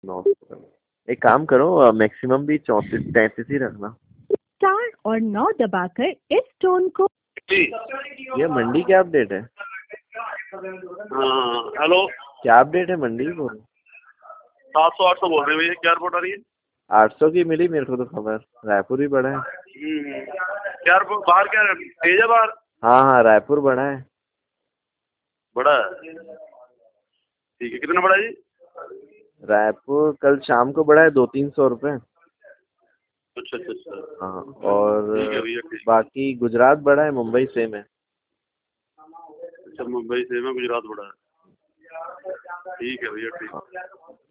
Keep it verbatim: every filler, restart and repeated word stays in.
नौ सौ। एक काम करो, मैक्सिमम भी चौंतीस तैंतीस ही रखना। स्टार और नौ दबाकर इस टोन को। ये मंडी क्या अपडेट है? हाँ हेलो, क्या अपडेट है मंडी को? सात सौ आठ सौ बोल रहे हैं भैया, क्या रिपोर्ट आ रही है? आठ सौ की मिली मेरे को तो खबर, रायपुर भी बढ़ा है। हम्म, क्या रिपोर्ट बाहर क्या तेज है बाहर? हाँ हाँ रायपुर बढ़ा है। बड़ा है, ठीक है। कितना बड़ा है जी? रायपुर कल शाम को बढ़ा है दो तीन सौ रुपये। अच्छा अच्छा अच्छा। हाँ और ठीक है भैया, ठीक। बाकी गुजरात बढ़ा है, मुंबई सेम है। अच्छा मुंबई से में गुजरात बड़ा है, ठीक है भैया, ठीक।